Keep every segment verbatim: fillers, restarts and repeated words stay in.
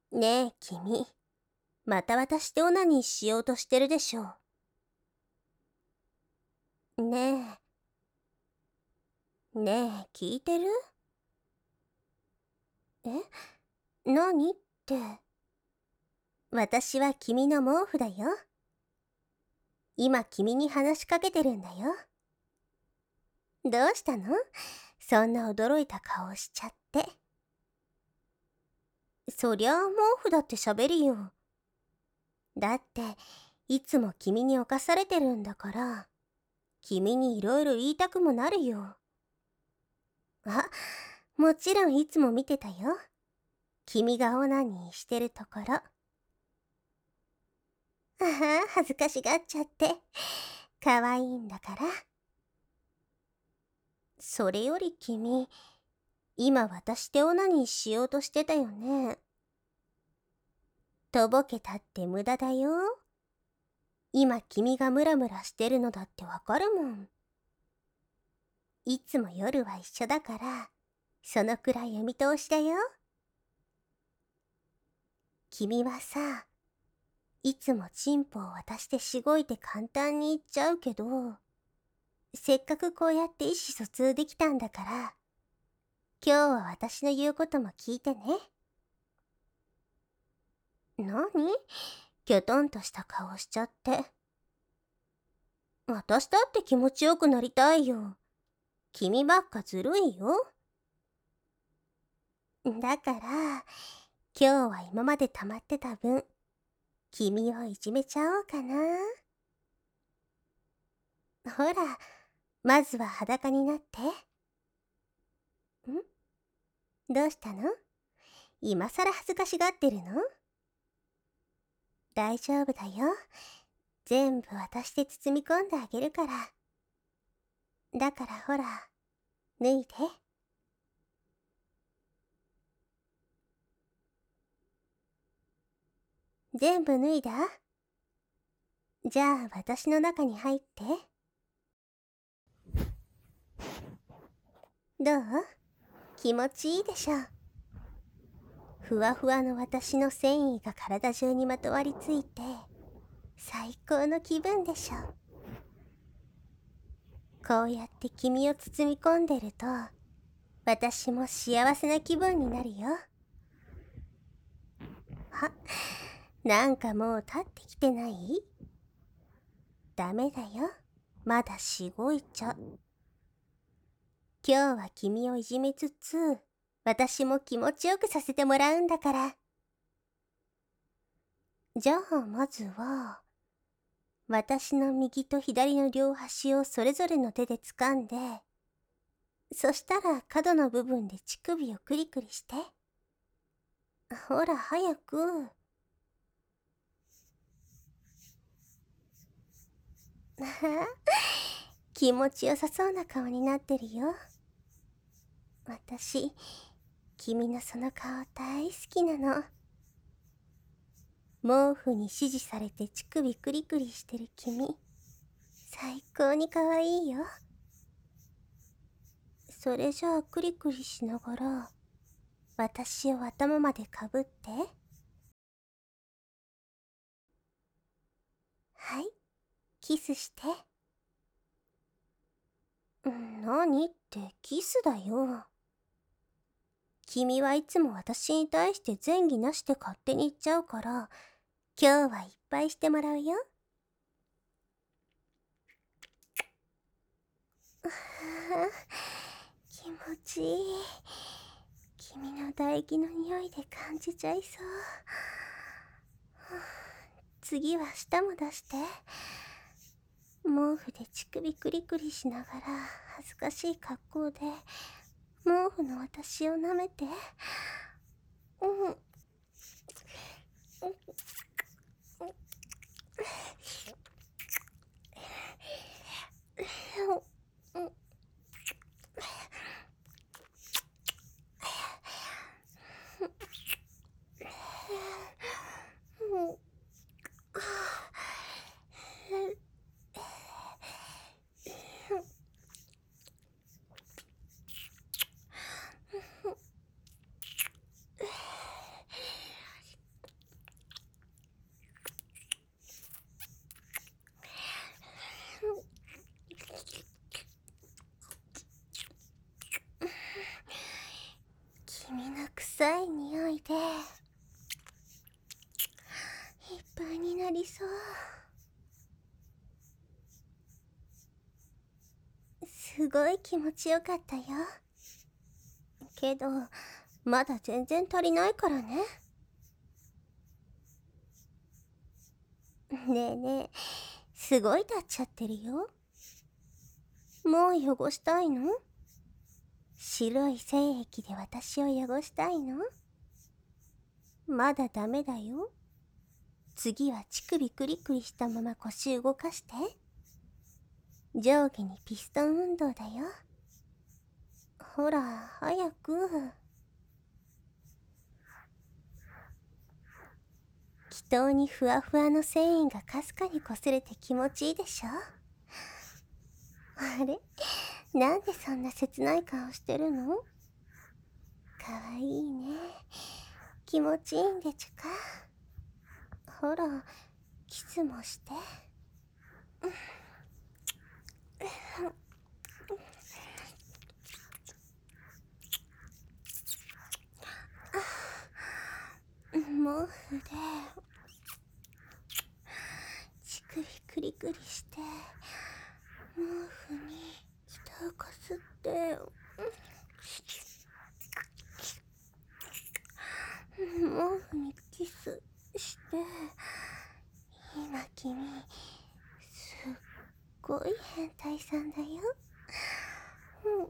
ねえ、君。また私とオナニーしようとしてるでしょ。ねえ、ねえ、聞いてる？え？何って。私は君の毛布だよ。今君に話しかけてるんだよ。どうしたの？そんな驚いた顔しちゃって。そりゃあ毛布だって喋るよ。だって、いつも君に侵されてるんだから、君にいろいろ言いたくもなるよ。あ、もちろんいつも見てたよ。君がオナニーしてるところ。ああ、恥ずかしがっちゃって。可愛いんだから。それより君、今私でオナニーしようとしてたよね。とぼけたって無駄だよ。今君がムラムラしてるのだってわかるもん。いつも夜は一緒だから、そのくらいお見通しだよ。君はさ、いつもチンポを渡してしごいて簡単に言っちゃうけど、せっかくこうやって意思疎通できたんだから、今日は私の言うことも聞いてね。なに？きょとんとした顔しちゃって。私だって気持ちよくなりたいよ。君ばっかずるいよ。だから、今日は今まで溜まってた分、君をいじめちゃおうかな。ほら、まずは裸になって。ん？どうしたの？今さら恥ずかしがってるの？大丈夫だよ。全部私で包み込んであげるから。だからほら、脱いで。全部脱いだ？じゃあ私の中に入って。どう？気持ちいいでしょ。ふわふわの私の繊維が体中にまとわりついて、最高の気分でしょ。こうやって君を包み込んでると、私も幸せな気分になるよ。あ、なんかもう立ってきてない？ダメだよ。まだしごいちゃ。今日は君をいじめつつ、私も気持ちよくさせてもらうんだから。じゃあまずは、私の右と左の両端をそれぞれの手で掴んで、そしたら角の部分で乳首をクリクリして。ほら早く。気持ちよさそうな顔になってるよ。私、君のその顔大好きなの。毛布に指示されて乳首クリクリしてる君、最高に可愛いよ。それじゃあクリクリしながら、私を頭までかぶって。はい、キスして。何ってキスだよ。君はいつも私に対して前儀なしで勝手に言っちゃうから、今日はいっぱいしてもらうよ。ああ、気持ちいい。君の唾液の匂いで感じちゃいそう。次は舌も出して。毛布で乳首クリクリしながら恥ずかしい格好で毛布の私を舐めて。うん。 の臭い匂いでいっぱいになりそう。すごい気持ちよかったよ。けどまだ全然足りないからね。ねえねえ、すごい立っちゃってるよ。もう汚したいの？白い精液で私を汚したいの？まだダメだよ。次は乳首クリクリしたまま腰動かして。上下にピストン運動だよ。ほら、早く。気筒にふわふわの繊維がかすかに擦れて気持ちいいでしょ。あれ、なんでそんな切ない顔してるの？かわいいね。気持ちいいんでちゅか。ほら、キスもして。毛布で乳首クリクリして毛布に舌をこすって毛布にキスして。今君すっごい変態さんだよ。うん。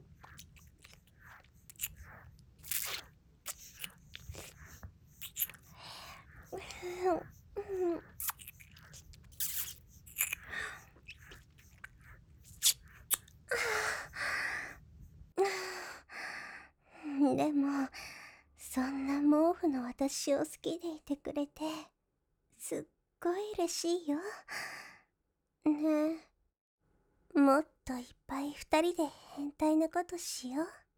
でもそんな毛布の私を好きでいてくれてすっごい嬉しいよ。ねえ、もっといっぱい二人で変態なことしよう。